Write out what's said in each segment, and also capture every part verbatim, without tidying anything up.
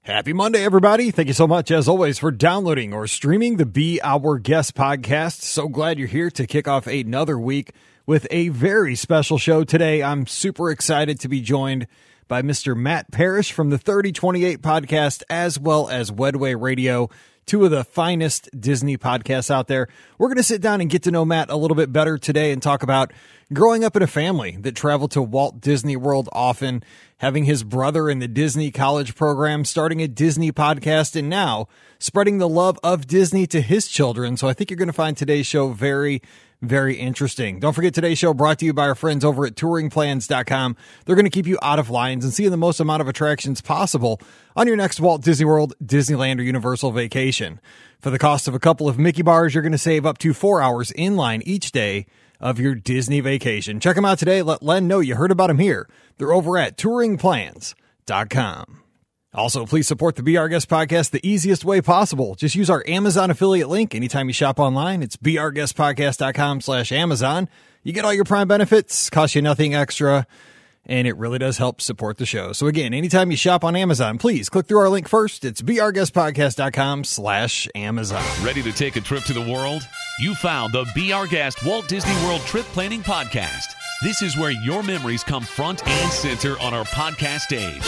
Happy Monday, everybody. Thank you so much, as always, for downloading or streaming the Be Our Guest podcast. So glad you're here to kick off another week with a very special show today. I'm super excited to be joined by Mister Matt Parrish from the thirty twenty-eight podcast, as well as Wedway Radio, two of the finest Disney podcasts out there. We're going to sit down and get to know Matt a little bit better today and talk about growing up in a family that traveled to Walt Disney World often, having his brother in the Disney College program, starting a Disney podcast, and now spreading the love of Disney to his children. So I think you're going to find today's show very, very interesting. Don't forget, today's show brought to you by our friends over at touring plans dot com. They're going to keep you out of lines and seeing the most amount of attractions possible on your next Walt Disney World, Disneyland, or Universal vacation. For the cost of a couple of Mickey bars, you're going to save up to four hours in line each day of your Disney vacation. Check them out today. Let Len know you heard about them here. They're over at touring plans dot com. Also, please support the Be Our Guest podcast the easiest way possible. Just use our Amazon affiliate link anytime you shop online. It's be our guest podcast dot com slash Amazon. You get all your Prime benefits, cost you nothing extra, and it really does help support the show. So again, anytime you shop on Amazon, please click through our link first. It's be our guest podcast dot com slash Amazon. Ready to take a trip to the world? You found the Be Our Guest Walt Disney World Trip Planning Podcast. This is where your memories come front and center on our podcast stage.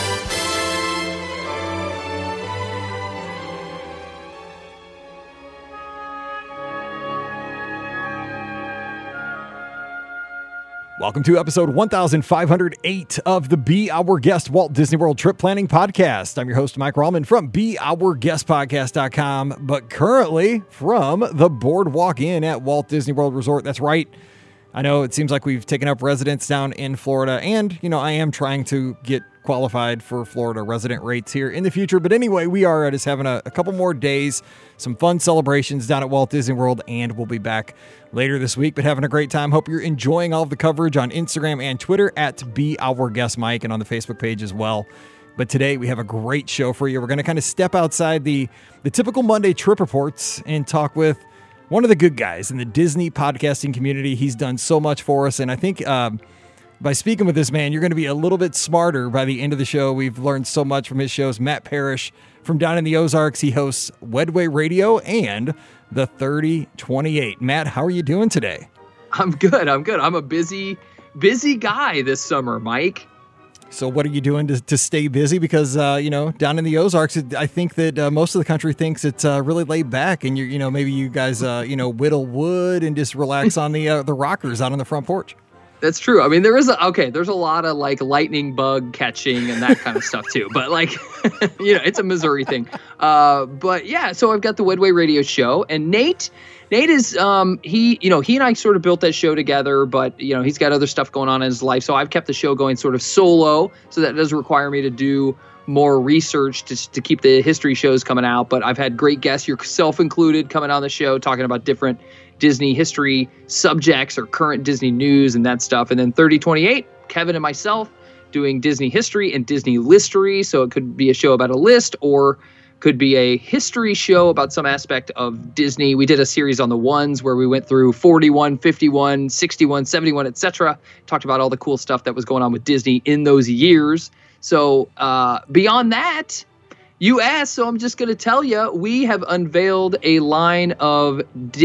Welcome to episode one thousand five hundred eight of the Be Our Guest Walt Disney World Trip Planning Podcast. I'm your host, Mike Rallman from be our guest podcast dot com, but currently from the Boardwalk Inn at Walt Disney World Resort. That's right. I know it seems like we've taken up residence down in Florida, and, you know, I am trying to get qualified for Florida resident rates here in the future. But anyway, we are just having a, a couple more days, some fun celebrations down at Walt Disney World, and we'll be back later this week, but having a great time. Hope you're enjoying all of the coverage on Instagram and Twitter at Be Our Guest Mike, and on the Facebook page as well. But today we have a great show for you. We're going to kind of step outside the, the typical Monday trip reports and talk with one of the good guys in the Disney podcasting community. He's done so much for us, and I think um, by speaking with this man, you're going to be a little bit smarter by the end of the show. We've learned so much from his shows. Matt Parrish from down in the Ozarks. He hosts Wedway Radio and the thirty twenty-eight. Matt, how are you doing today? I'm good. I'm good. I'm a busy, busy guy this summer, Mike. So what are you doing to, to stay busy? Because, uh, you know, down in the Ozarks, it, I think that uh, most of the country thinks it's uh, really laid back, and, you're, you know, maybe you guys, uh, you know, whittle wood and just relax on the uh, the rockers out on the front porch. That's true. I mean, there is a, okay, there's a lot of like lightning bug catching and that kind of stuff too. But like, you know, it's a Missouri thing. Uh, but yeah, so I've got the Wedway Radio show, and Nate, Nate is, um, he, you know, he and I sort of built that show together, but you know, he's got other stuff going on in his life. So I've kept the show going sort of solo. So that does require me to do more research to, to keep the history shows coming out. But I've had great guests, yourself included, coming on the show, talking about different Disney history subjects or current Disney news and that stuff. And then thirty twenty-eight, Kevin and myself doing Disney history and Disney listery. So it could be a show about a list, or could be a history show about some aspect of Disney. We did a series on the ones where we went through forty-one, fifty-one, sixty-one, seventy-one, et cetera. Talked about all the cool stuff that was going on with Disney in those years. So uh, beyond that, you asked, so I'm just going to tell you, we have unveiled a line of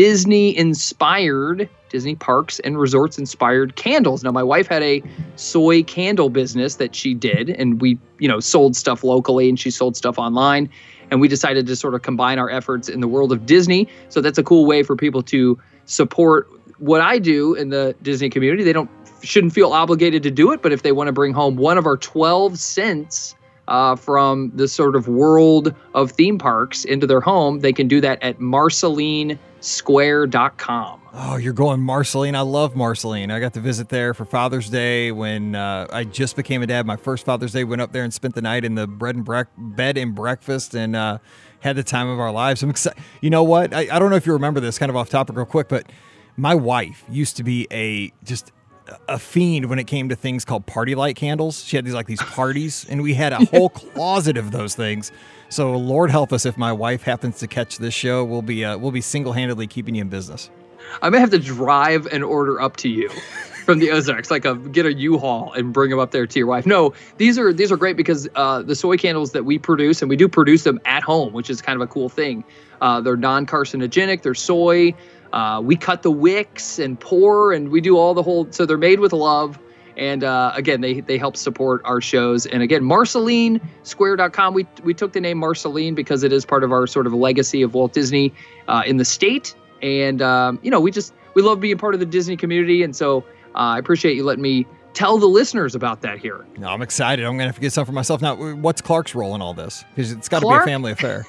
Disney-inspired, Disney parks and resorts-inspired candles. Now, my wife had a soy candle business that she did, and we, you know, sold stuff locally, and she sold stuff online. And we decided to sort of combine our efforts in the world of Disney. So that's a cool way for people to support what I do in the Disney community. They don't shouldn't feel obligated to do it, but if they want to bring home one of our twelve cents uh, from the sort of world of theme parks into their home, they can do that at marceline square dot com. Oh, you're going Marceline. I love Marceline. I got to visit there for Father's Day when uh, I just became a dad. My first Father's Day, went up there and spent the night in the bread and bre- bed and breakfast, and uh, had the time of our lives. I'm excited. You know what? I, I don't know if you remember this, kind of off topic real quick, but my wife used to be a just a fiend when it came to things called party light candles. She had these like these parties, and we had a whole closet of those things. So Lord help us if my wife happens to catch this show. We'll be uh, we'll be single-handedly keeping you in business. I may have to drive an order up to you for from the Ozarks, like a get a U-Haul and bring them up there to your wife. No, these are these are great because uh, the soy candles that we produce, and we do produce them at home, which is kind of a cool thing. Uh, they're non-carcinogenic. They're soy. Uh, we cut the wicks and pour, and we do all the whole. So they're made with love. And uh, again, they they help support our shows. And again, Marceline Square dot com. We we took the name Marceline because it is part of our sort of legacy of Walt Disney uh, in the state. And um, you know, we just we love being part of the Disney community. And so uh, I appreciate you letting me tell the listeners about that here. No, I'm excited. I'm going to have to get some for myself now. What's Clark's role in all this? Because it's got to be Clark? a family affair.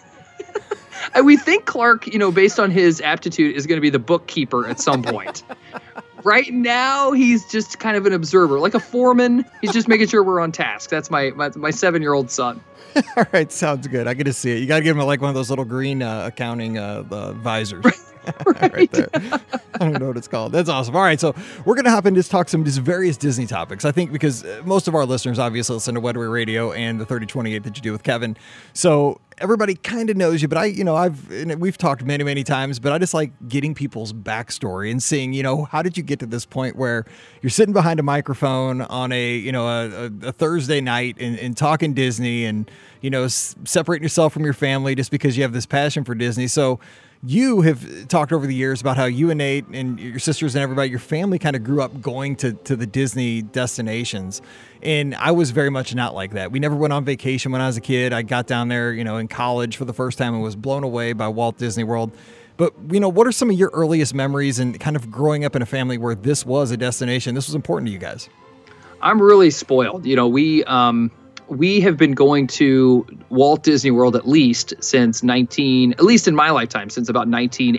And we think Clark, you know, based on his aptitude, is going to be the bookkeeper at some point. Right now, he's just kind of an observer, like a foreman. He's just making sure we're on task. That's my my, my seven-year-old son. All right, sounds good. I get to see it. You got to give him like one of those little green uh, accounting uh, uh, visors. Right. Right there. I don't know what it's called. That's awesome. All right, so we're going to hop in and just talk some just various Disney topics. I think because most of our listeners obviously listen to Wedway Radio and the thirty twenty-eight that you do with Kevin. So everybody kind of knows you, but I, you know, I've, and we've talked many, many times, but I just like getting people's backstory and seeing, you know, how did you get to this point where you're sitting behind a microphone on a, you know, a, a, a Thursday night and, and talking Disney and, you know, s- separating yourself from your family just because you have this passion for Disney. So you have talked over the years about how you and Nate and your sisters and everybody, your family kind of grew up going to, to the Disney destinations. And I was very much not like that. We never went on vacation when I was a kid. I got down there, you know, in college for the first time and was blown away by Walt Disney World. But, you know, what are some of your earliest memories and kind of growing up in a family where this was a destination? This was important to you guys. I'm really spoiled. You know, we um, we have been going to Walt Disney World at least since nineteen, at least in my lifetime, since about nineteen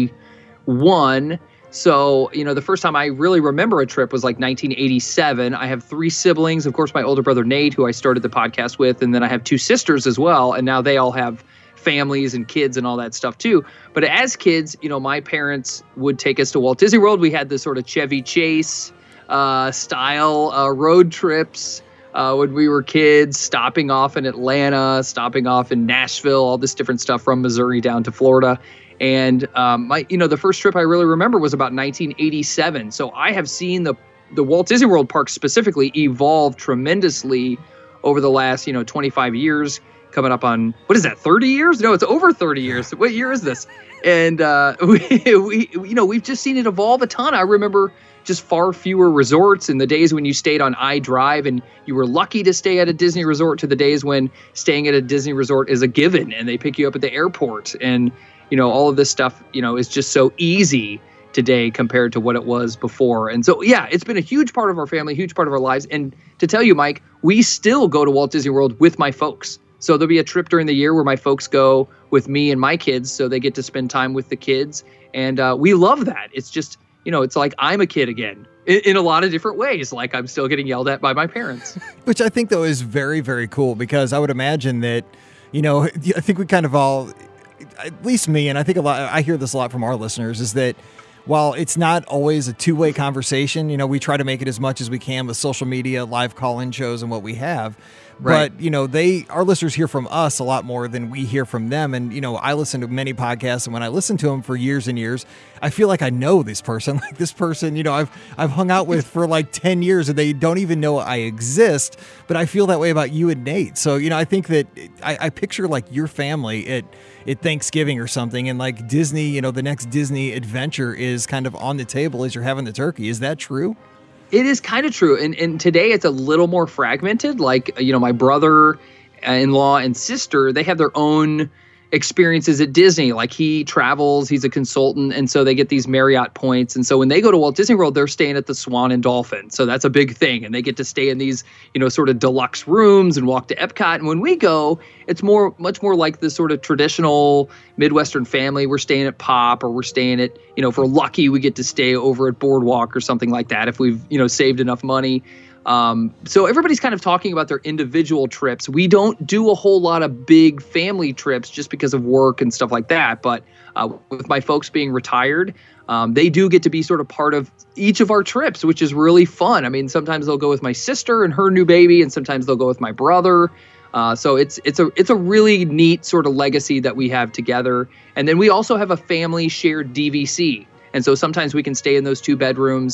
eighty-one. So, you know, the first time I really remember a trip was like nineteen eighty-seven. I have three siblings. Of course, my older brother, Nate, who I started the podcast with. And then I have two sisters as well. And now they all have families and kids and all that stuff too. But as kids, you know, my parents would take us to Walt Disney World. We had this sort of Chevy Chase uh, style uh, road trips uh, when we were kids, stopping off in Atlanta, stopping off in Nashville, all this different stuff from Missouri down to Florida. And um, my, you know, the first trip I really remember was about nineteen eighty-seven. So I have seen the the Walt Disney World park specifically evolve tremendously over the last, you know, twenty-five years. Coming up on, what is that, thirty years? No, it's over thirty years. What year is this? And uh, we, we, you know, we've just seen it evolve a ton. I remember just far fewer resorts in the days when you stayed on iDrive and you were lucky to stay at a Disney resort to the days when staying at a Disney resort is a given and they pick you up at the airport. And, you know, all of this stuff, you know, is just so easy today compared to what it was before. And so, yeah, it's been a huge part of our family, huge part of our lives. And to tell you, Mike, we still go to Walt Disney World with my folks. So there'll be a trip during the year where my folks go with me and my kids, so they get to spend time with the kids. And uh, we love that. It's just, you know, it's like I'm a kid again in, in a lot of different ways. Like I'm still getting yelled at by my parents. Which I think, though, is very, very cool because I would imagine that, you know, I think we kind of all, at least me, and I think a lot, I hear this a lot from our listeners, is that while it's not always a two-way conversation, you know, we try to make it as much as we can with social media, live call-in shows, and what we have. Right. But, you know, they, our listeners hear from us a lot more than we hear from them. And, you know, I listen to many podcasts, and when I listen to them for years and years, I feel like I know this person, like this person, you know, I've, I've hung out with for like ten years and they don't even know I exist, but I feel that way about you and Nate. So, you know, I think that I, I picture like your family at, at Thanksgiving or something, and like Disney, you know, the next Disney adventure is kind of on the table as you're having the turkey. Is that true? It is kind of true. And, and today it's a little more fragmented. Like, you know, my brother-in-law and sister, they have their own experiences at Disney. Like he travels, he's a consultant, and so they get these Marriott points. And so when they go to Walt Disney World, they're staying at the Swan and Dolphin. So that's a big thing. And they get to stay in these, you know, sort of deluxe rooms and walk to Epcot. And when we go, it's more, much more like this sort of traditional Midwestern family. We're staying at Pop, or we're staying at, you know, if we're lucky, we get to stay over at Boardwalk or something like that if we've, you know, saved enough money. Um, so everybody's kind of talking about their individual trips. We don't do a whole lot of big family trips just because of work and stuff like that. But uh, with my folks being retired, um, they do get to be sort of part of each of our trips, which is really fun. I mean, sometimes they'll go with my sister and her new baby, and sometimes they'll go with my brother. Uh, so it's it's a it's a really neat sort of legacy that we have together. And then we also have a family shared D V C. And so sometimes we can stay in those two bedrooms.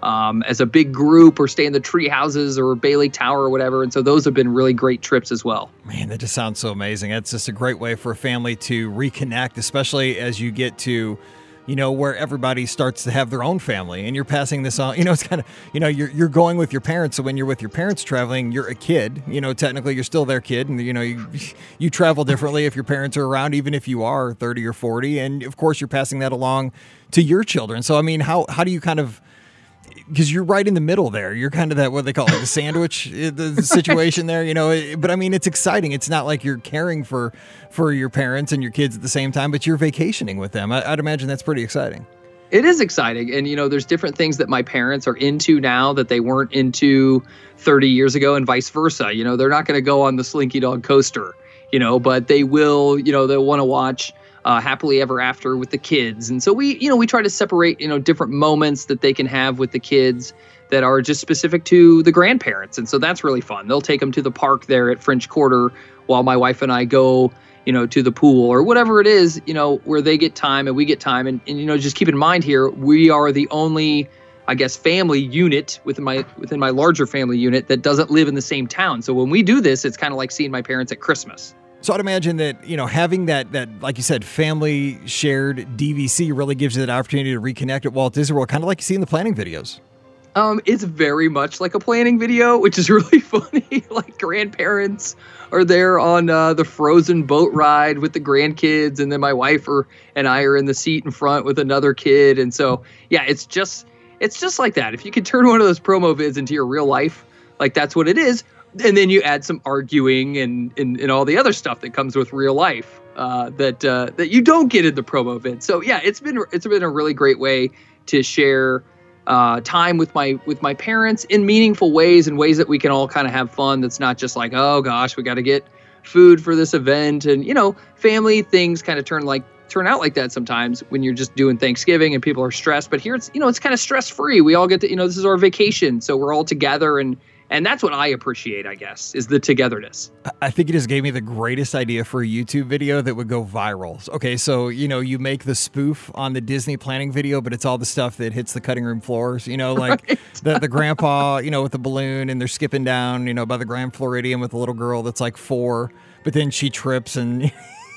um, as a big group, or stay in the tree houses or Bailey Tower or whatever. And so those have been really great trips as well. Man, that just sounds so amazing. It's just a great way for a family to reconnect, especially as you get to, you know, where everybody starts to have their own family and you're passing this on. You know, it's kind of, you know, you're you're going with your parents. So when you're with your parents traveling, you're a kid. You know, technically you're still their kid, and you know, you you travel differently if your parents are around, even if you are thirty or forty. And of course, you're passing that along to your children. So I mean, how how do you kind of, because you're right in the middle there. You're kind of that, what they call it, like the sandwich the situation there, you know. But I mean, it's exciting. It's not like you're caring for for your parents and your kids at the same time, but you're vacationing with them. I, I'd imagine that's pretty exciting. It is exciting. And, you know, there's different things that my parents are into now that they weren't into thirty years ago, and vice versa. You know, they're not going to go on the Slinky Dog coaster, you know, but they will, you know, they'll want to watch Uh, Happily Ever After with the kids. And so we, you know, we try to separate, you know, different moments that they can have with the kids that are just specific to the grandparents. And so that's really fun. They'll take them to the park there at French Quarter while my wife and I go, you know, to the pool or whatever it is, you know, where they get time and we get time. And, and you know, just keep in mind here, we are the only, I guess, family unit within my within my larger family unit that doesn't live in the same town. So when we do this, it's kind of like seeing my parents at Christmas. So I'd imagine that, you know, having that, that, like you said, family shared D V C really gives you that opportunity to reconnect at Walt Disney World, kind of like you see in the planning videos. Um, it's very much like a planning video, which is really funny. Like grandparents are there on uh, the Frozen boat ride with the grandkids, and then my wife or and I are in the seat in front with another kid. And so, yeah, it's just it's just like that. If you could turn one of those promo vids into your real life, like that's what it is. And then you add some arguing and, and, and all the other stuff that comes with real life uh, that uh, that you don't get in the promo vid. So yeah, it's been it's been a really great way to share uh, time with my with my parents in meaningful ways, and ways that we can all kind of have fun. That's not just like, oh gosh, we got to get food for this event, and you know, family things kind of turn like turn out like that sometimes when you're just doing Thanksgiving and people are stressed. But here it's you know it's kind of stress free. We all get to you know this is our vacation, so we're all together and. And that's what I appreciate, I guess, is the togetherness. I think you just gave me the greatest idea for a YouTube video that would go viral. Okay, so, you know, you make the spoof on the Disney planning video, but it's all the stuff that hits the cutting room floors, you know, like right. the, the grandpa, you know, with the balloon, and they're skipping down, you know, by the Grand Floridian with a little girl that's like four, but then she trips and...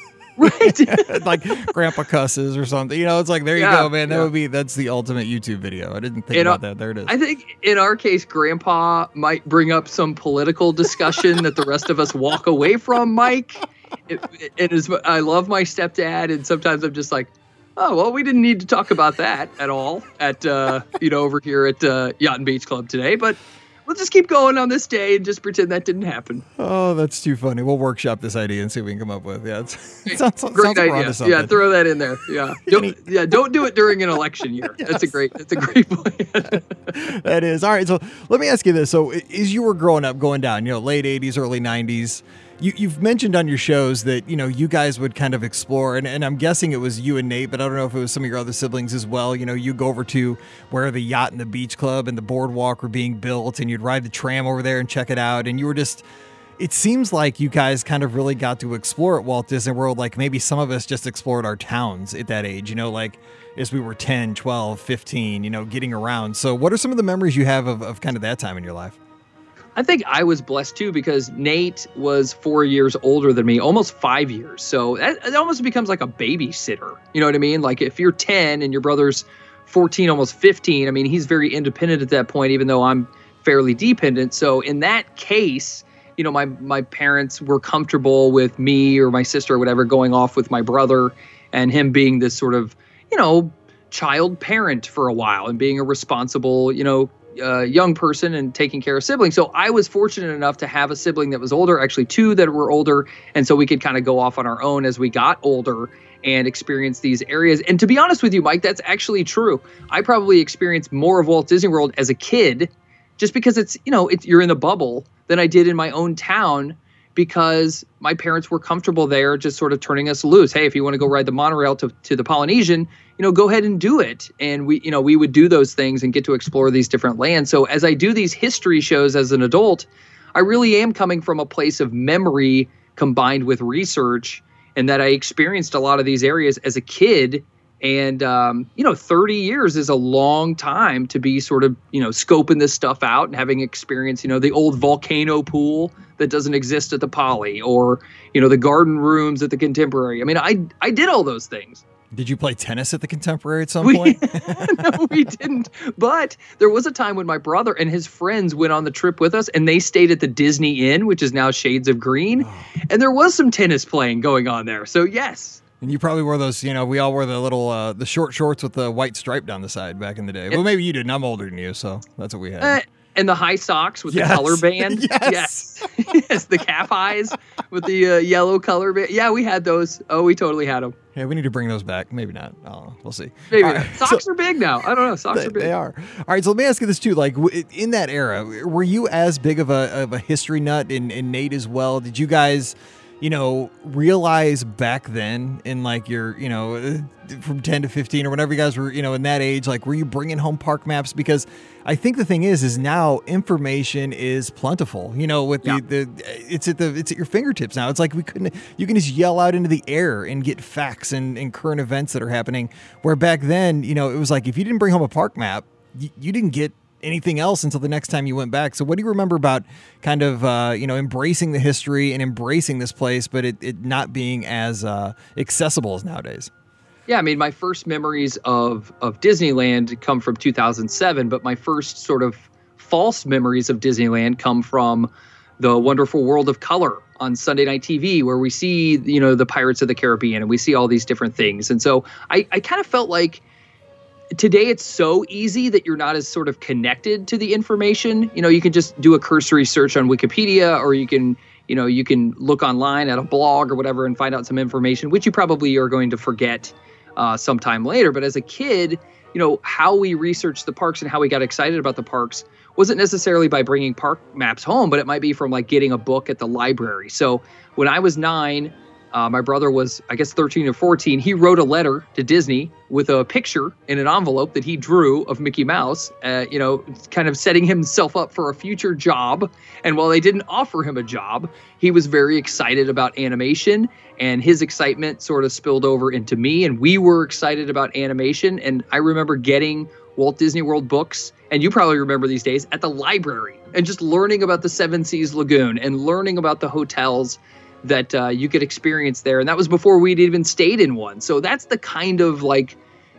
Right. Like grandpa cusses or something. You know, it's like, there yeah, you go, man. That yeah. would be, that's the ultimate YouTube video. I didn't think in about our, that. There it is. I think in our case, grandpa might bring up some political discussion that the rest of us walk away from, Mike. It, it, it is, I love my stepdad. And sometimes I'm just like, oh, well, we didn't need to talk about that at all at, uh, you know, over here at uh, Yacht and Beach Club today. But we'll just keep going on this day and just pretend that didn't happen. Oh, that's too funny. We'll workshop this idea and see what we can come up with. Yeah, it's, it sounds, great sounds like idea. Yeah, throw that in there. Yeah, don't, yeah, don't do it during an election year. Yes. That's a great. That's a great plan. That is all right. So let me ask you this: so as you were growing up, going down, you know, late eighties, early nineties. You, you've mentioned on your shows that, you know, you guys would kind of explore, and, and I'm guessing it was you and Nate, but I don't know if it was some of your other siblings as well. You know, you go over to where the Yacht and the Beach Club and the boardwalk were being built, and you'd ride the tram over there and check it out. And you were just, it seems like you guys kind of really got to explore at Walt Disney World. Like maybe some of us just explored our towns at that age, you know, like as we were ten, twelve, fifteen, you know, getting around. So what are some of the memories you have of, of kind of that time in your life? I think I was blessed too, because Nate was four years older than me, almost five years. So that, it almost becomes like a babysitter. You know what I mean? Like if you're ten and your brother's fourteen, almost fifteen, I mean, he's very independent at that point, even though I'm fairly dependent. So in that case, you know, my, my parents were comfortable with me or my sister or whatever going off with my brother, and him being this sort of, you know, child parent for a while and being a responsible, you know, Uh, young person and taking care of siblings. So I was fortunate enough to have a sibling that was older, actually two that were older. And so we could kind of go off on our own as we got older and experience these areas. And to be honest with you, Mike, that's actually true. I probably experienced more of Walt Disney World as a kid, just because it's, you know, it's, you're in a bubble, than I did in my own town, because my parents were comfortable there just sort of turning us loose. Hey, if you want to go ride the monorail to, to the Polynesian, you know, go ahead and do it. And we, you know, we would do those things and get to explore these different lands. So as I do these history shows as an adult, I really am coming from a place of memory combined with research, and that I experienced a lot of these areas as a kid And, um, you know, thirty years is a long time to be sort of, you know, scoping this stuff out and having experience, you know, the old volcano pool that doesn't exist at the Poly, or, you know, the garden rooms at the Contemporary. I mean, I I did all those things. Did you play tennis at the Contemporary at some we, point? No, we didn't. But there was a time when my brother and his friends went on the trip with us, and they stayed at the Disney Inn, which is now Shades of Green. Oh. And there was some tennis playing going on there. So, yes. And you probably wore those, you know, we all wore the little, uh, the short shorts with the white stripe down the side back in the day. It, well, maybe you didn't. I'm older than you, so that's what we had. Uh, and the high socks with yes. the color band. Yes. Yes. Yes. The calf highs with the uh, yellow color band. Yeah, we had those. Oh, we totally had them. Yeah, we need to bring those back. Maybe not. I don't know. We'll see. Maybe all not. Right. Socks so, are big now. I don't know. Socks they, are big. They are. All right. So let me ask you this too. Like in that era, were you as big of a of a history nut, and, and Nate as well? Did you guys, you know, realize back then in like your, you know, from ten to fifteen or whenever you guys were, you know, in that age, like were you bringing home park maps? Because I think the thing is, is now information is plentiful, you know, with yeah. the, the, it's at the, it's at your fingertips now. It's like we couldn't, you can just yell out into the air and get facts and, and current events that are happening. Where back then, you know, it was like, if you didn't bring home a park map, you, you didn't get anything else until the next time you went back. So what do you remember about kind of, uh, you know, embracing the history and embracing this place, but it, it not being as uh, accessible as nowadays? Yeah, I mean, my first memories of, of Disneyland come from two thousand seven, but my first sort of false memories of Disneyland come from the Wonderful World of Color on Sunday Night T V, where we see, you know, the Pirates of the Caribbean and we see all these different things. And so I, I kind of felt like today it's so easy that you're not as sort of connected to the information. You know, you can just do a cursory search on Wikipedia, or you can, you know, you can look online at a blog or whatever and find out some information, which you probably are going to forget uh, sometime later. But as a kid, you know, how we researched the parks and how we got excited about the parks wasn't necessarily by bringing park maps home, but it might be from like getting a book at the library. So when I was nine, Uh, my brother was, I guess, thirteen or fourteen. He wrote a letter to Disney with a picture in an envelope that he drew of Mickey Mouse, uh, you know, kind of setting himself up for a future job. And while they didn't offer him a job, he was very excited about animation, and his excitement sort of spilled over into me, and we were excited about animation. And I remember getting Walt Disney World books, and you probably remember these days, at the library, and just learning about the Seven Seas Lagoon and learning about the hotels that uh, you could experience there. And that was before we'd even stayed in one. So that's the kind of like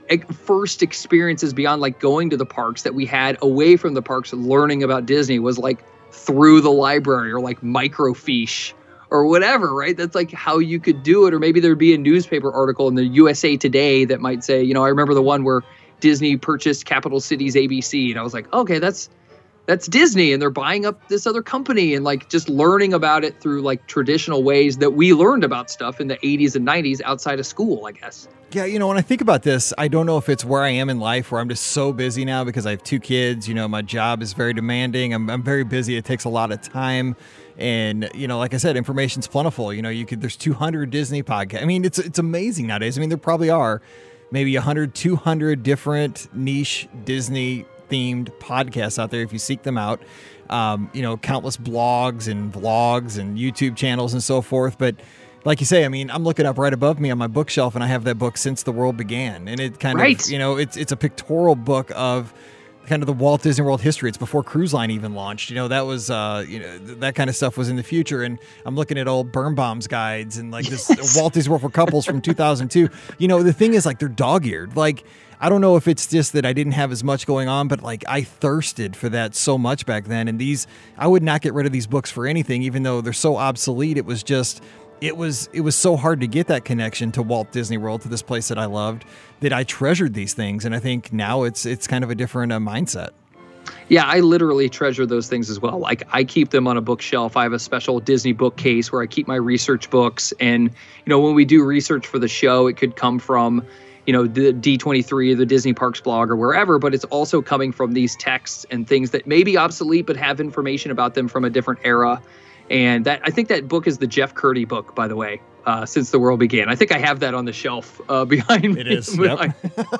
first experiences beyond like going to the parks that we had away from the parks. Learning about Disney was like through the library or like microfiche or whatever, right? That's like how you could do it. Or maybe there'd be a newspaper article in the U S A Today that might say, you know, I remember the one where Disney purchased Capital Cities A B C. And I was like, okay, that's That's Disney, and they're buying up this other company, and like just learning about it through like traditional ways that we learned about stuff in the eighties and nineties outside of school, I guess. Yeah, you know, when I think about this, I don't know if it's where I am in life, where I'm just so busy now because I have two kids. You know, my job is very demanding. I'm, I'm very busy. It takes a lot of time. And, you know, like I said, information's plentiful. You know, you could, there's two hundred Disney podcasts. I mean, it's it's amazing nowadays. I mean, there probably are maybe one hundred, two hundred different niche Disney themed podcasts out there if you seek them out. Um, you know, countless blogs and vlogs and YouTube channels and so forth. But like you say, I mean, I'm looking up right above me on my bookshelf, and I have that book Since the World Began. And it kind right. of, you know, it's it's a pictorial book of kind of the Walt Disney World history. It's before Cruise Line even launched. You know, that was, uh, you know, th- that kind of stuff was in the future. And I'm looking at old Birnbaum's guides and like this yes. Walt Disney World for Couples from two thousand two. You know, the thing is like they're dog-eared. Like, I don't know if it's just that I didn't have as much going on, but like I thirsted for that so much back then. And these, I would not get rid of these books for anything, even though they're so obsolete. It was just, it was, it was so hard to get that connection to Walt Disney World, to this place that I loved, that I treasured these things. And I think now it's, it's kind of a different uh, mindset. Yeah, I literally treasure those things as well. Like I keep them on a bookshelf. I have a special Disney bookcase where I keep my research books. And, you know, when we do research for the show, it could come from, you know, the D twenty-three, the Disney Parks blog or wherever, but it's also coming from these texts and things that may be obsolete, but have information about them from a different era. And that, I think that book is the Jeff Curdy book, by the way, uh, Since the World Began. I think I have that on the shelf uh, behind me. It is, yep.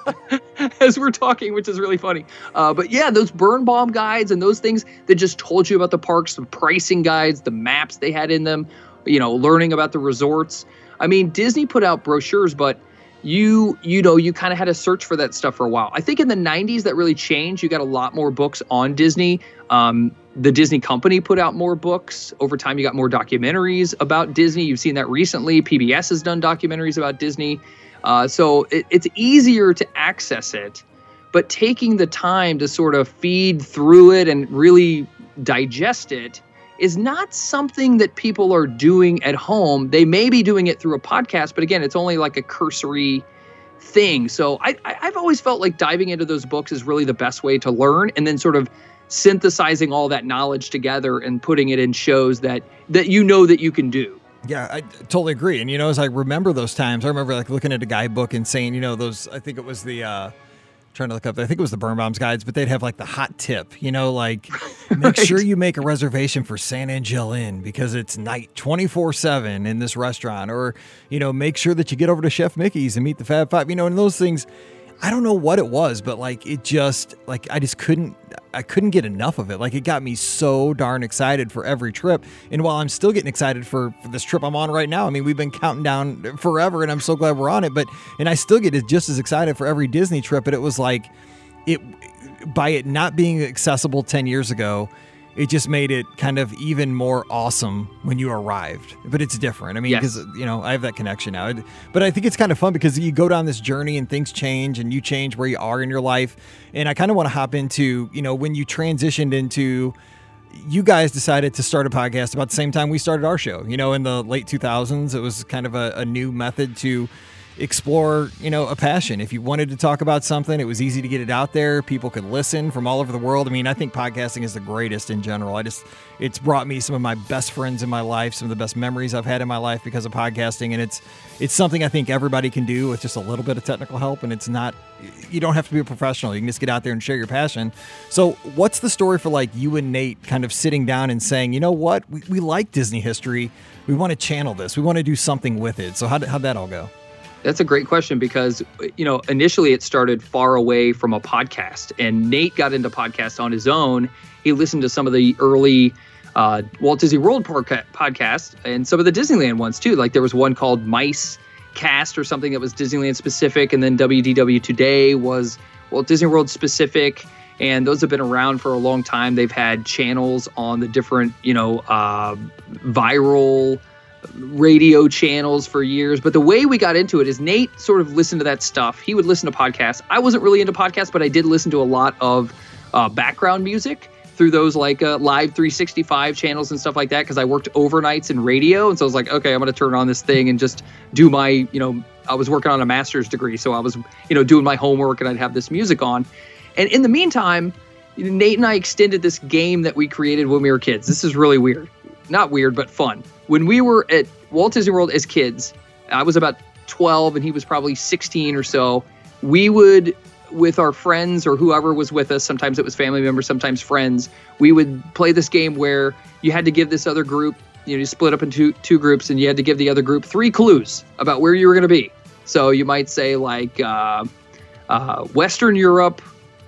As we're talking, which is really funny. Uh, but yeah, those Birnbaum guides and those things that just told you about the parks, the pricing guides, the maps they had in them, you know, learning about the resorts. I mean, Disney put out brochures, but you you know you kind of had to search for that stuff for a while. I think in the nineties that really changed. You got a lot more books on Disney. Um, the Disney company put out more books. Over time, you got more documentaries about Disney. You've seen that recently. P B S has done documentaries about Disney. Uh, so it, it's easier to access it. But taking the time to sort of feed through it and really digest it is not something that people are doing at home. They may be doing it through a podcast, but again, it's only like a cursory thing. So I, I, I've always felt like diving into those books is really the best way to learn, and then sort of synthesizing all that knowledge together and putting it in shows that that you know that you can do. Yeah, I totally agree. And, you know, as I remember those times, I remember like looking at a guidebook and saying, you know, those, I think it was the, uh, trying to look up, I think it was the Birnbaum's guides, but they'd have like the hot tip, you know, like make right. sure you make a reservation for San Angel Inn because it's night twenty-four seven in this restaurant, or, you know, make sure that you get over to Chef Mickey's and meet the Fab Five, you know, and those things. I don't know what it was, but like it just like I just couldn't I couldn't get enough of it. Like it got me so darn excited for every trip. And while I'm still getting excited for, for this trip I'm on right now, I mean, we've been counting down forever and I'm so glad we're on it, but and I still get just as excited for every Disney trip. But it was like it by it not being accessible ten years ago, it just made it kind of even more awesome when you arrived. But it's different. I mean, because, yes. you know, I have that connection now. But I think it's kind of fun because you go down this journey and things change and you change where you are in your life. And I kind of want to hop into, you know, when you transitioned into, you guys decided to start a podcast about the same time we started our show. You know, in the late two thousands, it was kind of a, a new method to explore, you know, a passion. If you wanted to talk about something, it was easy to get it out there. People could listen from all over the world. I mean, I think podcasting is the greatest in general. I just, it's brought me some of my best friends in my life, some of the best memories I've had in my life because of podcasting. And it's, it's something I think everybody can do with just a little bit of technical help. And it's not, you don't have to be a professional. You can just get out there and share your passion. So what's the story for like you and Nate kind of sitting down and saying, you know what, we, we like Disney history. We want to channel this. We want to do something with it. So how did, how'd that all go? That's a great question because, you know, initially it started far away from a podcast, and Nate got into podcasts on his own. He listened to some of the early uh, Walt Disney World podcasts and some of the Disneyland ones too. Like there was one called Mice Cast or something that was Disneyland specific, and then W D W Today was Walt Disney World specific. And those have been around for a long time. They've had channels on the different, you know, uh, viral radio channels for years. But the way we got into it is Nate sort of listened to that stuff. He would listen to podcasts. I wasn't really into podcasts, but I did listen to a lot of uh, background music through those like uh, live three sixty-five channels and stuff like that because I worked overnights in radio. And so I was like, okay, I'm going to turn on this thing and just do my, you know, I was working on a master's degree. So I was, you know, doing my homework and I'd have this music on. And in the meantime, Nate and I extended this game that we created when we were kids. This is really weird. Not weird, but fun. When we were at Walt Disney World as kids, I was about twelve and he was probably sixteen or so. We would, with our friends or whoever was with us, sometimes it was family members, sometimes friends, we would play this game where you had to give this other group, you know, you split up into two groups and you had to give the other group three clues about where you were going to be. So you might say like uh, uh, Western Europe,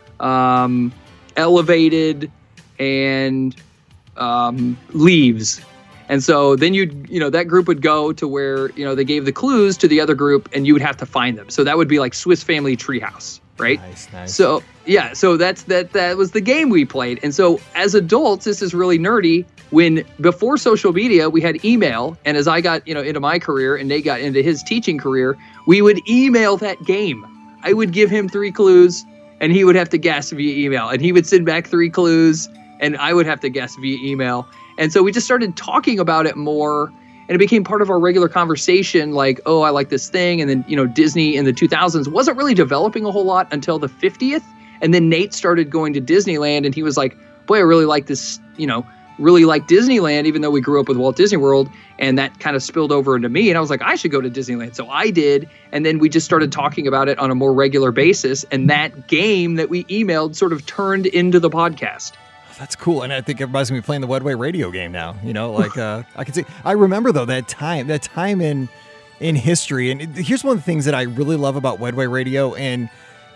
um, elevated, and um, leaves. And so then you'd, you know, that group would go to where, you know, they gave the clues to the other group and you would have to find them. So that would be like Swiss Family Treehouse, right? Nice, nice. So, yeah, so that's, that, that was the game we played. And so as adults, this is really nerdy. When before social media, we had email. And as I got, you know, into my career and Nate got into his teaching career, we would email that game. I would give him three clues and he would have to guess via email. And he would send back three clues and I would have to guess via email. And so we just started talking about it more and it became part of our regular conversation. Like, oh, I like this thing. And then, you know, Disney in the two thousands wasn't really developing a whole lot until the fiftieth. And then Nate started going to Disneyland and he was like, boy, I really like this, you know, really like Disneyland, even though we grew up with Walt Disney World. And that kind of spilled over into me. And I was like, I should go to Disneyland. So I did. And then we just started talking about it on a more regular basis. And that game that we emailed sort of turned into the podcast. That's cool. And I think everybody's going to be playing the Wedway radio game now. You know, like uh, I can see, I remember though, that time, that time in, in history. And it, here's one of the things that I really love about Wedway radio. And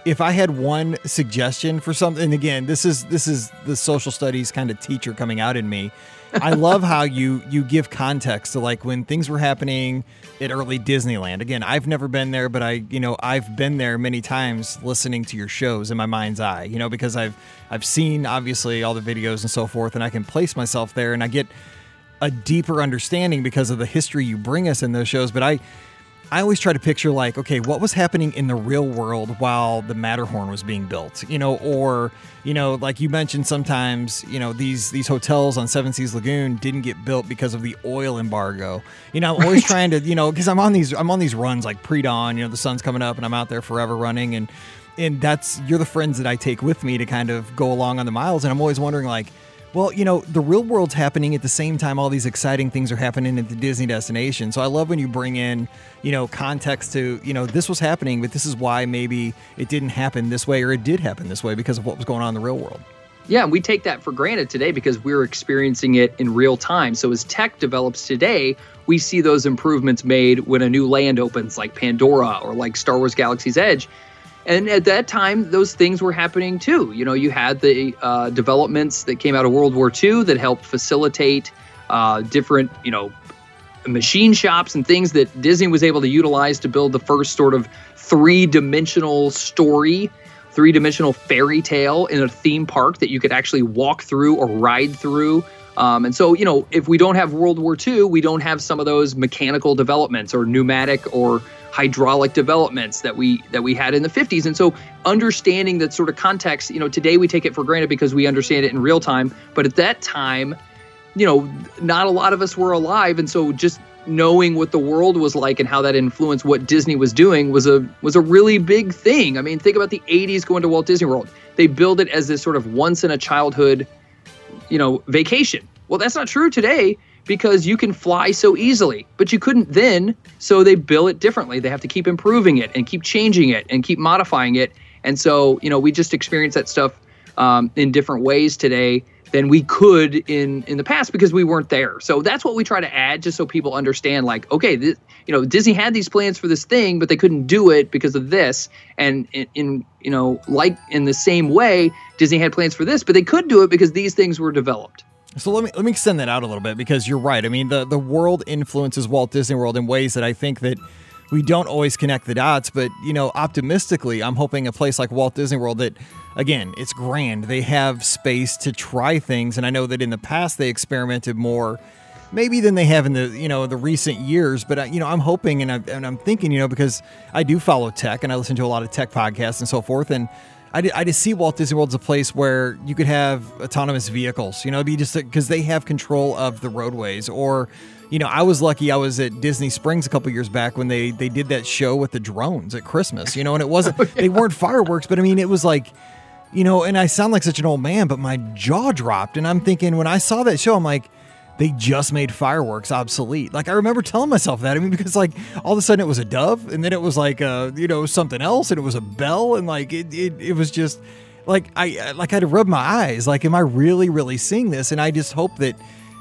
if I had one suggestion for something, and again, this is this is the social studies kind of teacher coming out in me. I love how you you give context to like when things were happening at early Disneyland. Again, I've never been there, but I you know I've been there many times listening to your shows in my mind's eye. You know, because I've I've seen obviously all the videos and so forth, and I can place myself there, and I get a deeper understanding because of the history you bring us in those shows. But I. I always try to picture like, okay, what was happening in the real world while the Matterhorn was being built, you know, or, you know, like you mentioned sometimes, you know, these, these hotels on Seven Seas Lagoon didn't get built because of the oil embargo. You know, I'm always right. trying to, you know, cause I'm on these, I'm on these runs like pre-dawn, you know, the sun's coming up and I'm out there forever running. And, and that's, you're the friends that I take with me to kind of go along on the miles. And I'm always wondering like, well, you know, the real world's happening at the same time all these exciting things are happening at the Disney destination. So I love when you bring in, you know, context to, you know, this was happening, but this is why maybe it didn't happen this way or it did happen this way because of what was going on in the real world. Yeah, and we take that for granted today because we're experiencing it in real time. So as tech develops today, we see those improvements made when a new land opens like Pandora or like Star Wars Galaxy's Edge. And at that time, those things were happening too. You know, you had the uh, developments that came out of World War Two that helped facilitate uh, different, you know, machine shops and things that Disney was able to utilize to build the first sort of three-dimensional story, three-dimensional fairy tale in a theme park that you could actually walk through or ride through. Um, and so, you know, if we don't have World War Two, we don't have some of those mechanical developments or pneumatic or hydraulic developments that we that we had in the fifties. And so understanding that sort of context, you know, today we take it for granted because we understand it in real time. But at that time, you know, not a lot of us were alive. And so just knowing what the world was like and how that influenced what Disney was doing was a was a really big thing. I mean, think about the eighties going to Walt Disney World. They build it as this sort of once in a childhood, you know, vacation. Well, that's not true today because you can fly so easily, but you couldn't then. So they bill it differently. They have to keep improving it and keep changing it and keep modifying it. And so, you know, we just experience that stuff um, in different ways today than we could in, in the past because we weren't there. So that's what we try to add just so people understand like, okay, this, you know, Disney had these plans for this thing, but they couldn't do it because of this. And in, in, you know, like in the same way, Disney had plans for this, but they could do it because these things were developed. So let me let me extend that out a little bit because you're right. I mean, the, the world influences Walt Disney World in ways that I think that we don't always connect the dots. But, you know, optimistically, I'm hoping a place like Walt Disney World that, again, it's grand. They have space to try things. And I know that in the past they experimented more maybe than they have in the, you know, the recent years. But, you know, I'm hoping and, I, and I'm thinking, you know, because I do follow tech and I listen to a lot of tech podcasts and so forth. And I, did, I just see Walt Disney World as a place where you could have autonomous vehicles, you know, be just because they have control of the roadways. Or, you know, I was lucky I was at Disney Springs a couple years back when they, they did that show with the drones at Christmas, you know, and it wasn't, oh, yeah. They weren't fireworks, but I mean, it was like, you know, and I sound like such an old man, but my jaw dropped. And I'm thinking when I saw that show, I'm like, they just made fireworks obsolete. Like, I remember telling myself that. I mean, because, like, all of a sudden it was a dove, and then it was, like, uh, you know, something else, and it was a bell, and, like, it it, it was just, like, I like I had to rub my eyes. Like, am I really, really seeing this? And I just hope that,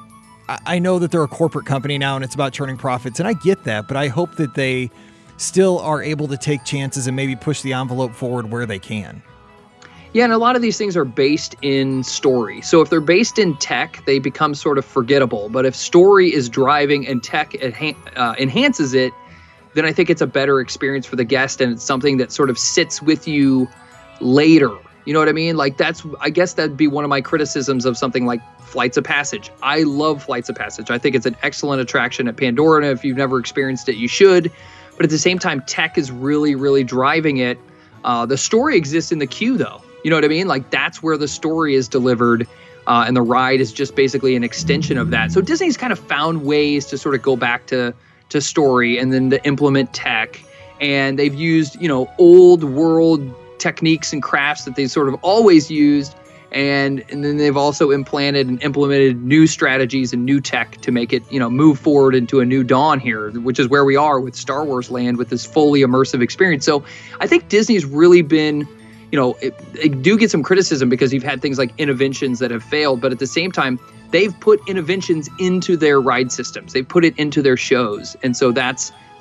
I, I know that they're a corporate company now, and it's about turning profits, and I get that, but I hope that they still are able to take chances and maybe push the envelope forward where they can. Yeah, and a lot of these things are based in story. So if they're based in tech, they become sort of forgettable. But if story is driving and tech enha- uh, enhances it, then I think it's a better experience for the guest, and it's something that sort of sits with you later. You know what I mean? Like that's, I guess that'd be one of my criticisms of something like Flights of Passage. I love Flights of Passage. I think it's an excellent attraction at Pandora, and if you've never experienced it, you should. But at the same time, tech is really, really driving it. Uh, the story exists in the queue, though. You know what I mean? Like that's where the story is delivered, uh, and the ride is just basically an extension of that. So Disney's kind of found ways to sort of go back to to story and then to implement tech. And they've used, you know, old world techniques and crafts that they sort of always used. And, and then they've also implanted and implemented new strategies and new tech to make it, you know, move forward into a new dawn here, which is where we are with Star Wars Land with this fully immersive experience. So I think Disney's really been, you know, it, it do get some criticism because you've had things like interventions that have failed, but at the same time, they've put interventions into their ride systems. They've put it into their shows. And so that's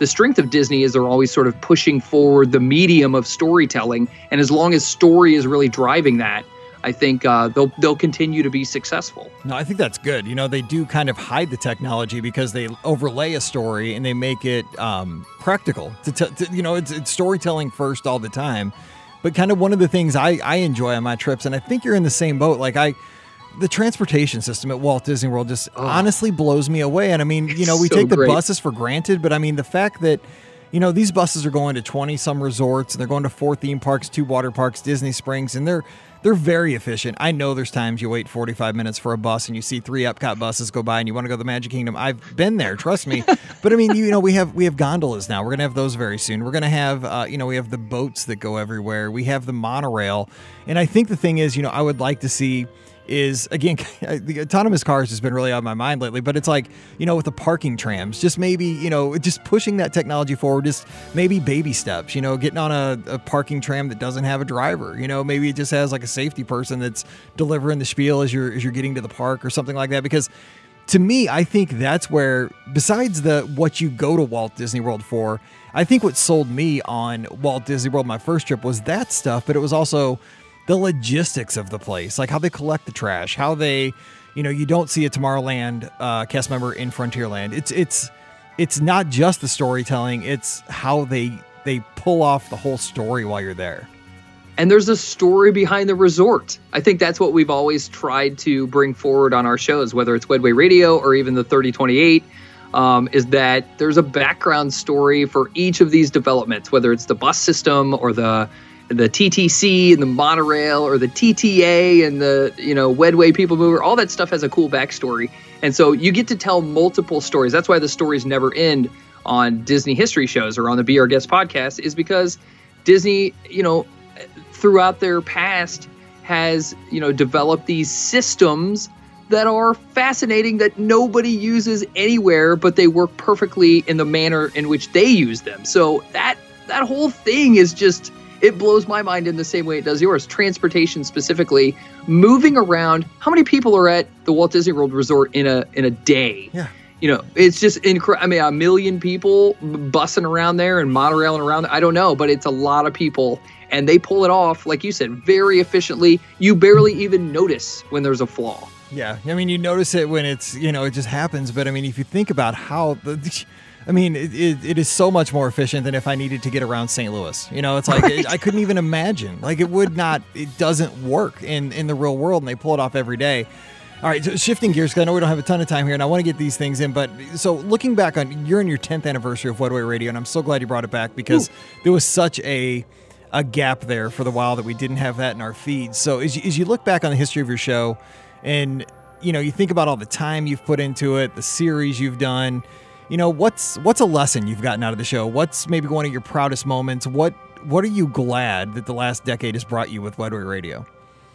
the strength of Disney is they're always sort of pushing forward the medium of storytelling. And as long as story is really driving that, I think uh, they'll they'll continue to be successful. No, I think that's good. You know, they do kind of hide the technology because they overlay a story and they make it um, practical. To, t- to you know, it's, it's storytelling first all the time. But kind of one of the things I, I enjoy on my trips, and I think you're in the same boat. Like I, the transportation system at Walt Disney World just oh. honestly blows me away. And I mean, you know, we so take the great. buses for granted, but I mean the fact that, you know, these buses are going to twenty some resorts and they're going to four theme parks, two water parks, Disney Springs, and they're They're very efficient. I know there's times you wait forty-five minutes for a bus and you see three Epcot buses go by and you want to go to the Magic Kingdom. I've been there, trust me. But I mean, you know, we have we have gondolas now. We're going to have those very soon. We're going to have, uh, you know, we have the boats that go everywhere. We have the monorail. And I think the thing is, you know, I would like to see is, again, the autonomous cars has been really on my mind lately, but it's like, you know, with the parking trams, just maybe, you know, just pushing that technology forward, just maybe baby steps, you know, getting on a, a parking tram that doesn't have a driver, you know, maybe it just has like a safety person that's delivering the spiel as you're, as you're getting to the park or something like that. Because to me, I think that's where, besides the, what you go to Walt Disney World for, I think what sold me on Walt Disney World, my first trip, was that stuff, but it was also the logistics of the place, like how they collect the trash, how they, you know, you don't see a Tomorrowland uh, cast member in Frontierland. It's it's it's not just the storytelling; it's how they they pull off the whole story while you're there. And there's a story behind the resort. I think that's what we've always tried to bring forward on our shows, whether it's Wedway Radio or even the thirty twenty-eight. Um, is that there's a background story for each of these developments, whether it's the bus system or the the T T C and the monorail or the T T A and the, you know, Wedway People Mover. All that stuff has a cool backstory. And so you get to tell multiple stories. That's why the stories never end on Disney history shows or on the Be Our Guest podcast, is because Disney, you know, throughout their past has, you know, developed these systems that are fascinating that nobody uses anywhere, but they work perfectly in the manner in which they use them. So that that whole thing is just, it blows my mind in the same way it does yours. Transportation specifically, moving around. How many people are at the Walt Disney World Resort in a in a day? Yeah. You know, it's just incredible. I mean, a million people bussing around there and monorailing around there. I don't know, but it's a lot of people. And they pull it off, like you said, very efficiently. You barely even notice when there's a flaw. Yeah. I mean, you notice it when it's, you know, it just happens. But I mean, if you think about how the... I mean, it, it, it is so much more efficient than if I needed to get around Saint Louis. You know, it's like, right. it, I couldn't even imagine. Like, it would not, it doesn't work in, in the real world, and they pull it off every day. All right, so shifting gears, because I know we don't have a ton of time here, and I want to get these things in. But so looking back on, you're in your tenth anniversary of Wedway Radio, and I'm so glad you brought it back, because Ooh. there was such a a gap there for the while that we didn't have that in our feeds. So as you, as you look back on the history of your show, and, you know, you think about all the time you've put into it, the series you've done, you know, what's what's a lesson you've gotten out of the show? What's maybe one of your proudest moments? What what are you glad that the last decade has brought you with Wedway Radio?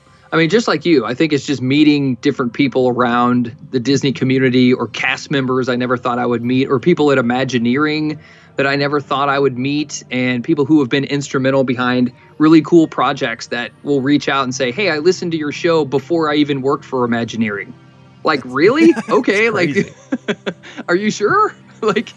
I mean, just like you, I think it's just meeting different people around the Disney community, or cast members I never thought I would meet, or people at Imagineering that I never thought I would meet, and people who have been instrumental behind really cool projects that will reach out and say, hey, I listened to your show before I even worked for Imagineering. Like, really? Okay. Like, are you sure? Like,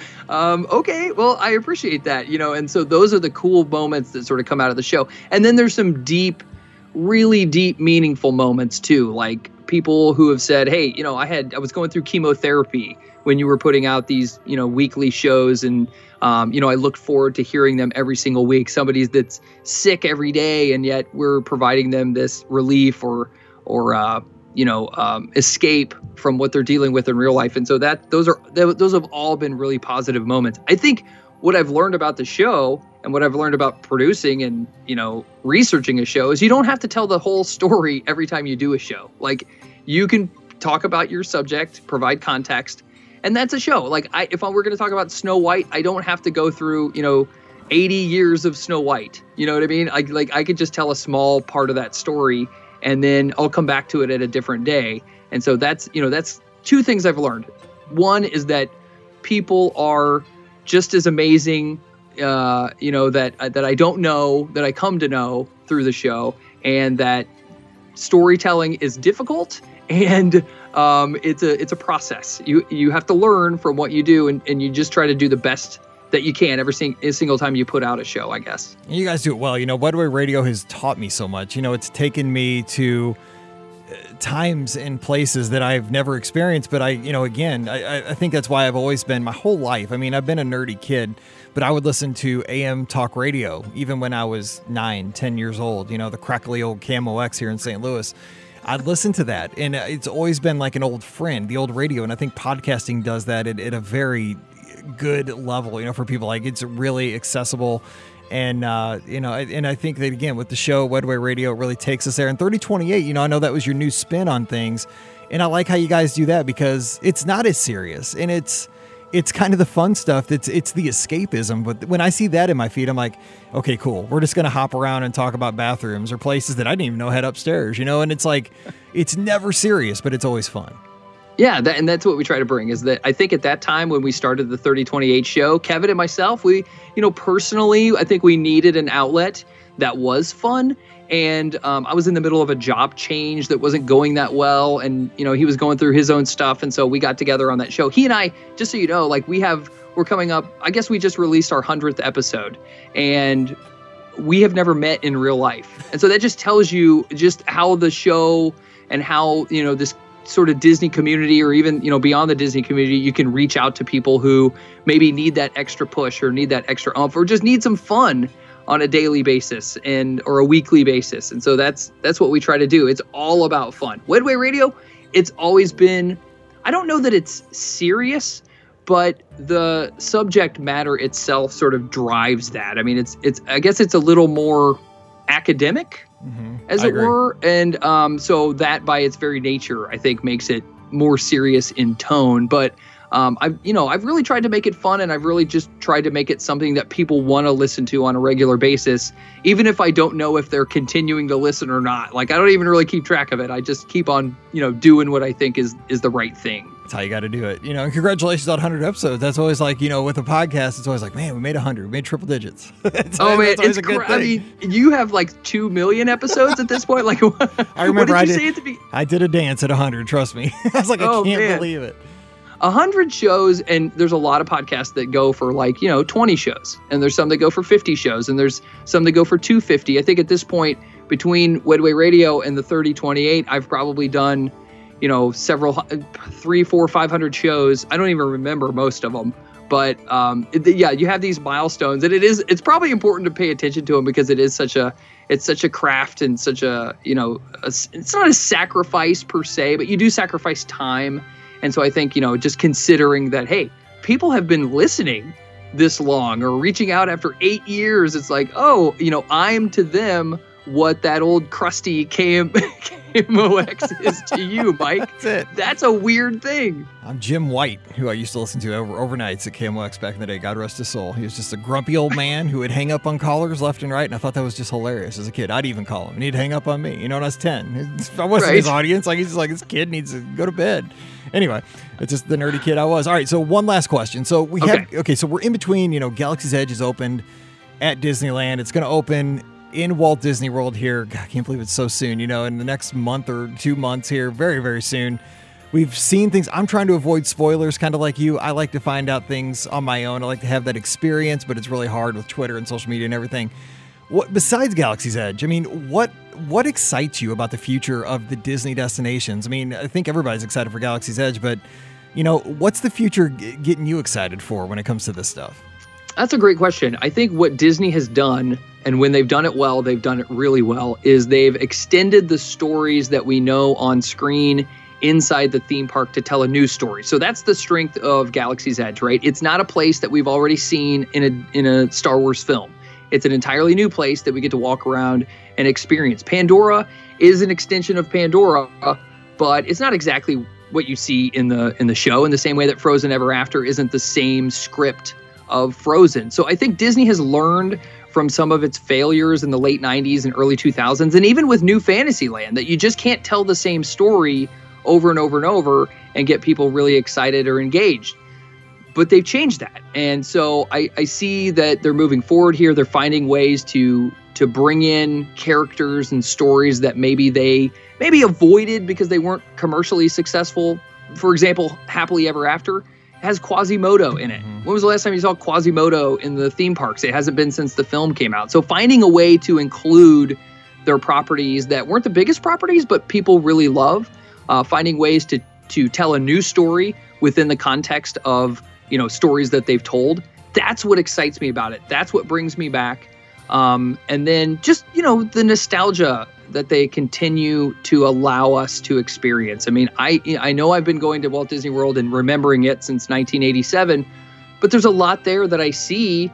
um, okay, well, I appreciate that, you know, and so those are the cool moments that sort of come out of the show. And then there's some deep, really deep, meaningful moments too, like people who have said, hey, you know, I had, I was going through chemotherapy when you were putting out these, you know, weekly shows, and, um, you know, I looked forward to hearing them every single week. Somebody that's sick every day, and yet we're providing them this relief or, or, uh, you know, um, escape from what they're dealing with in real life. And so that those are those have all been really positive moments. I think what I've learned about the show, and what I've learned about producing and, you know, researching a show, is you don't have to tell the whole story every time you do a show. Like, you can talk about your subject, provide context, and that's a show. Like, I, if I were going to talk about Snow White, I don't have to go through, you know, eighty years of Snow White. You know what I mean? I, like, I could just tell a small part of that story, and then I'll come back to it at a different day. And so that's, you know, that's two things I've learned. One is that people are just as amazing, uh, you know, that that I don't know, that I come to know through the show, and that storytelling is difficult, and um, it's a it's a process. You you have to learn from what you do, and, and you just try to do the best that you can every sing- single time you put out a show, I guess. You guys do it well. You know, Wedway Radio has taught me so much. You know, it's taken me to times and places that I've never experienced. But I, you know, again, I, I think that's why I've always been my whole life. I mean, I've been a nerdy kid, but I would listen to A M talk radio even when I was nine, ten years old. You know, the crackly old K M O X here in Saint Louis. I'd listen to that, and it's always been like an old friend, the old radio. And I think podcasting does that at, at a very good level, you know, for people. Like, it's really accessible. And, uh, you know, and I think that, again, with the show, Wedway Radio, it really takes us there. And thirty twenty-eight, you know, I know that was your new spin on things. And I like how you guys do that because it's not as serious. And it's it's kind of the fun stuff. That's It's the escapism. But when I see that in my feed, I'm like, okay, cool. We're just going to hop around and talk about bathrooms or places that I didn't even know had upstairs, you know? And it's like, it's never serious, but it's always fun. Yeah, that, and that's what we try to bring is that I think at that time when we started the thirty twenty-eight show, Kevin and myself, we, you know, personally, I think we needed an outlet that was fun. And um, I was in the middle of a job change that wasn't going that well. And, you know, he was going through his own stuff. And so we got together on that show. He and I, just so you know, like we have, we're coming up, I guess we just released our hundredth episode. And we have never met in real life. And so that just tells you just how the show and how, you know, this sort of Disney community, or even, you know, beyond the Disney community, you can reach out to people who maybe need that extra push or need that extra oomph or just need some fun on a daily basis and or a weekly basis. And so that's that's what we try to do. It's all about fun. Wedway Radio, it's always been, I don't know that it's serious, but the subject matter itself sort of drives that. I mean, it's it's I guess it's a little more academic, mm-hmm. as I it agree. were. And um, so that by its very nature, I think makes it more serious in tone. But um, I've, you know, I've really tried to make it fun, and I've really just tried to make it something that people want to listen to on a regular basis, even if I don't know if they're continuing to listen or not. Like, I don't even really keep track of it. I just keep on, you know, doing what I think is, is the right thing. That's how you got to do it. You know, and congratulations on one hundred episodes. That's always like, you know, with a podcast, it's always like, man, we made one hundred. We made triple digits. Oh, man, it's cra- I mean, you have like two million episodes at this point. Like, I remember what did I, you did, say at the be- I did a dance at one hundred, trust me. I was like, oh, I can't man. believe it. A hundred shows, and there's a lot of podcasts that go for like, you know, twenty shows, and there's some that go for fifty shows, and there's some that go for two hundred fifty. I think at this point, between Wedway Radio and the thirty twenty-eight, I've probably done, you know, several, three, four, five hundred shows. I don't even remember most of them, but um, it, yeah, you have these milestones, and it is, it's probably important to pay attention to them because it is such a, it's such a craft and such a, you know, a, it's not a sacrifice per se, but you do sacrifice time. And so I think, you know, just considering that, hey, people have been listening this long or reaching out after eight years, it's like, oh, you know, I'm to them what that old crusty K M O X is to you, Mike. That's it. That's a weird thing. I'm Jim White, who I used to listen to over overnights at K M O X back in the day. God rest his soul. He was just a grumpy old man who would hang up on callers left and right, and I thought that was just hilarious as a kid. I'd even call him, and he'd hang up on me. You know, when I was ten. I wasn't right. his audience. Like, he's just like, this kid needs to go to bed. Anyway, it's just the nerdy kid I was. All right, so one last question. So we okay. have okay, so we're in between, you know, Galaxy's Edge is opened at Disneyland. It's going to open in Walt Disney World here. God, I can't believe it's so soon, you know, in the next month or two months here, very, very soon. We've seen things. I'm trying to avoid spoilers, kind of like you. I like to find out things on my own. I like to have that experience, but it's really hard with Twitter and social media and everything. What besides Galaxy's Edge? I mean, what what excites you about the future of the Disney destinations? I mean, I think everybody's excited for Galaxy's Edge, but, you know, what's the future g- getting you excited for when it comes to this stuff? That's a great question. I think what Disney has done, and when they've done it well, they've done it really well, is they've extended the stories that we know on screen inside the theme park to tell a new story. So that's the strength of Galaxy's Edge, right? It's not a place that we've already seen in a in a Star Wars film. It's an entirely new place that we get to walk around and experience. Pandora is an extension of Pandora, but it's not exactly what you see in the in the show, in the same way that Frozen Ever After isn't the same script of Frozen. So I think Disney has learned from some of its failures in the late nineties and early two thousands, and even with New Fantasyland, that you just can't tell the same story over and over and over and get people really excited or engaged. But they've changed that. And so I, I see that they're moving forward here. They're finding ways to to bring in characters and stories that maybe they maybe avoided because they weren't commercially successful. For example, Happily Ever After has Quasimodo in it. Mm-hmm. When was the last time you saw Quasimodo in the theme parks? It hasn't been since the film came out. So finding a way to include their properties that weren't the biggest properties, but people really love, uh, finding ways to to tell a new story within the context of, you know, stories that they've told. That's what excites me about it. That's what brings me back. Um, and then just, you know, the nostalgia that they continue to allow us to experience. I mean, I I know I've been going to Walt Disney World and remembering it since nineteen eighty-seven, but there's a lot there that I see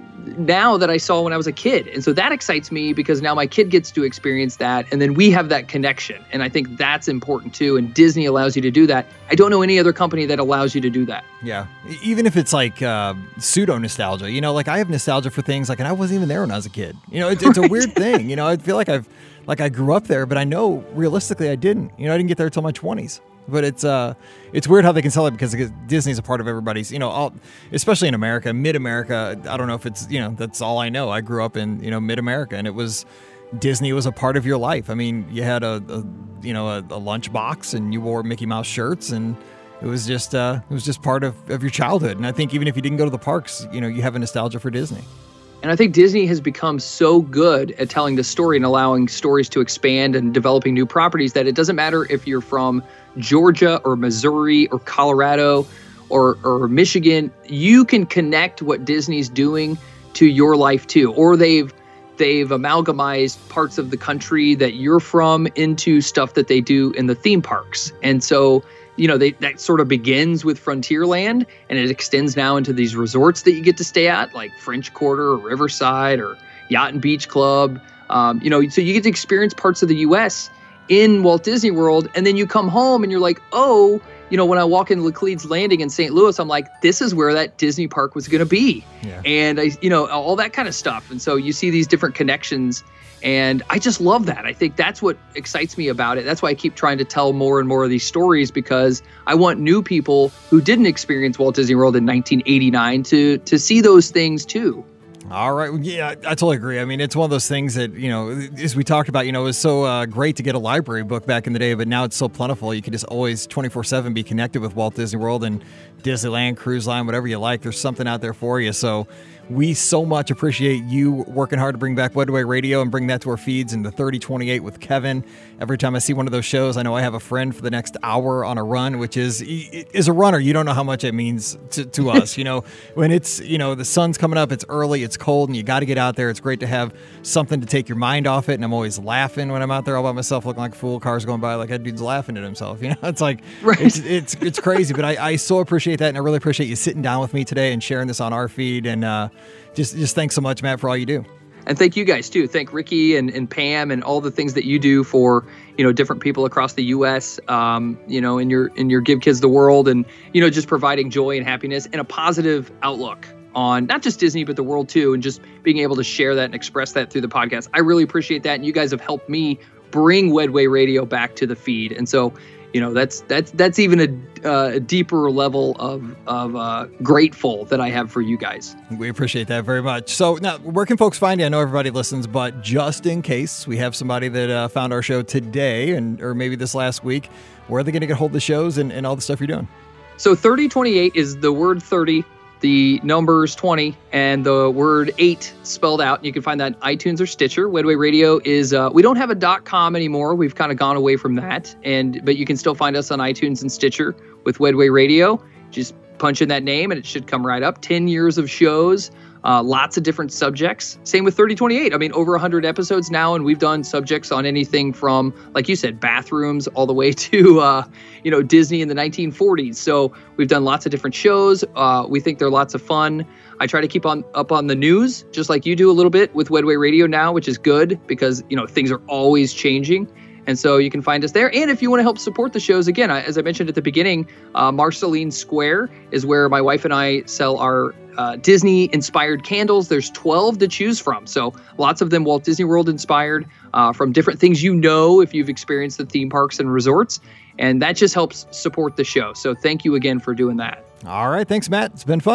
now that I saw when I was a kid. And so that excites me because now my kid gets to experience that. And then we have that connection. And I think that's important too. And Disney allows you to do that. I don't know any other company that allows you to do that. Yeah. Even if it's like uh, pseudo nostalgia, you know, like I have nostalgia for things like, and I wasn't even there when I was a kid. You know, it's, it's a weird thing. You know, I feel like I've, like I grew up there, but I know realistically I didn't. You know, I didn't get there until my twenties. But it's uh, it's weird how they can sell it because Disney's a part of everybody's, you know, all, especially in America, mid-America. I don't know if it's, you know, that's all I know. I grew up in, you know, mid-America, and it was, Disney was a part of your life. I mean, you had a, a you know, a, a lunchbox, and you wore Mickey Mouse shirts, and it was just, uh, it was just part of, of your childhood. And I think even if you didn't go to the parks, you know, you have a nostalgia for Disney. And I think Disney has become so good at telling the story and allowing stories to expand and developing new properties that it doesn't matter if you're from Georgia or Missouri or Colorado or, or Michigan, you can connect what Disney's doing to your life too. Or they've they've amalgamized parts of the country that you're from into stuff that they do in the theme parks. And so, you know, they, that sort of begins with Frontierland, and it extends now into these resorts that you get to stay at, like French Quarter or Riverside or Yacht and Beach Club. Um, you know, so you get to experience parts of the U S in Walt Disney World, and then you come home and you're like, oh, you know, when I walk in Laclede's Landing in Saint Louis, I'm like, this is where that Disney park was going to be. Yeah. And, I, you know, all that kind of stuff. And so you see these different connections, and I just love that. I think that's what excites me about it. That's why I keep trying to tell more and more of these stories, because I want new people who didn't experience Walt Disney World in nineteen eighty-nine to to see those things too. All right. Yeah, I totally agree. I mean, it's one of those things that, you know, as we talked about, you know, it was so uh, great to get a library book back in the day, but now it's so plentiful. You can just always twenty-four seven be connected with Walt Disney World and Disneyland, Cruise Line, whatever you like. There's something out there for you. So we so much appreciate you working hard to bring back Wedway Radio and bring that to our feeds in the thirty twenty-eight with Kevin. Every time I see one of those shows, I know I have a friend for the next hour on a run, which is, as a runner, you don't know how much it means to, to us. You know, when it's, you know, the sun's coming up, it's early, it's cold, and you got to get out there. It's great to have something to take your mind off it. And I'm always laughing when I'm out there all by myself, looking like a fool. Cars going by, like that dude's laughing at himself. You know, it's like, right. it's, it's, it's crazy, but I, I so appreciate that. And I really appreciate you sitting down with me today and sharing this on our feed. And, uh, Just just thanks so much, Matt, for all you do. And thank you guys, too. Thank Ricky and, and Pam and all the things that you do for, you know, different people across the U S, um, you know, in your in your Give Kids the World, and, you know, just providing joy and happiness and a positive outlook on not just Disney, but the world, too, and just being able to share that and express that through the podcast. I really appreciate that. And you guys have helped me bring Wedway Radio back to the feed. And so, you know, that's that's that's even a, uh, a deeper level of of uh, grateful that I have for you guys. We appreciate that very much. So now, where can folks find you? I know everybody listens, but just in case we have somebody that uh, found our show today and or maybe this last week, where are they going to get hold of the shows and, and all the stuff you're doing? So thirty twenty-eight is the word thirty, the numbers twenty, and the word eight spelled out. You can find that on iTunes or Stitcher. Wedway Radio is, uh, we don't have a .com anymore. We've kind of gone away from that. And but you can still find us on iTunes and Stitcher with Wedway Radio. Just punch in that name and it should come right up. ten years of shows, uh, lots of different subjects. Same with thirty twenty-eight. I mean, over one hundred episodes now, and we've done subjects on anything from, like you said, bathrooms all the way to, uh, you know, Disney in the nineteen forties. So we've done lots of different shows. Uh, we think they're lots of fun. I try to keep on up on the news, just like you do a little bit with Wedway Radio now, which is good because, you know, things are always changing. And so you can find us there. And if you want to help support the shows, again, I, as I mentioned at the beginning, uh, Marceline Square is where my wife and I sell our uh, Disney-inspired candles. There's twelve to choose from. So lots of them Walt Disney World inspired, uh, from different things you know if you've experienced the theme parks and resorts. And that just helps support the show. So thank you again for doing that. All right. Thanks, Matt. It's been fun.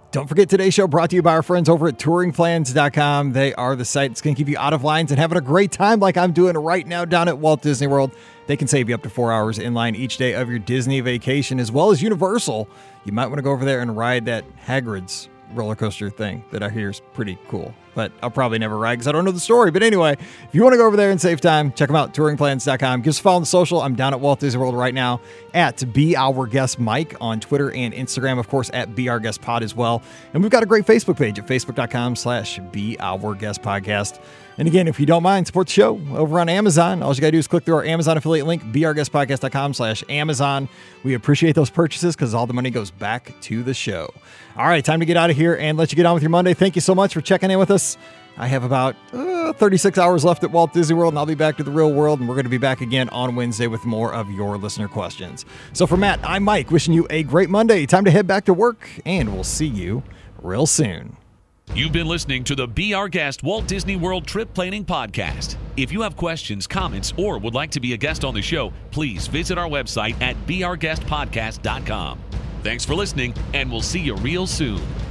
Don't forget today's show brought to you by our friends over at touring plans dot com. They are the site that's going to keep you out of lines and having a great time like I'm doing right now down at Walt Disney World. They can save you up to four hours in line each day of your Disney vacation, as well as Universal. You might want to go over there and ride that Hagrid's roller coaster thing that I hear is pretty cool. But I'll probably never ride because I don't know the story. But anyway, if you want to go over there and save time, check them out, touring plans dot com. Give us a follow on the social. I'm down at Walt Disney World right now at Be Our Guest Mike on Twitter and Instagram, of course, at Be Our Guest Pod as well. And we've got a great Facebook page at facebook.com slash Be Our Guest Podcast. And again, if you don't mind, support the show over on Amazon. All you got to do is click through our Amazon affiliate link, be our guest podcast dot com slash Amazon. We appreciate those purchases because all the money goes back to the show. All right, time to get out of here and let you get on with your Monday. Thank you so much for checking in with us. I have about uh, thirty-six hours left at Walt Disney World, and I'll be back to the real world, and we're going to be back again on Wednesday with more of your listener questions. So for Matt, I'm Mike, wishing you a great Monday. Time to head back to work, and we'll see you real soon. You've been listening to the Be Our Guest Walt Disney World Trip Planning Podcast. If you have questions, comments, or would like to be a guest on the show, please visit our website at be our guest podcast dot com. Thanks for listening, and we'll see you real soon.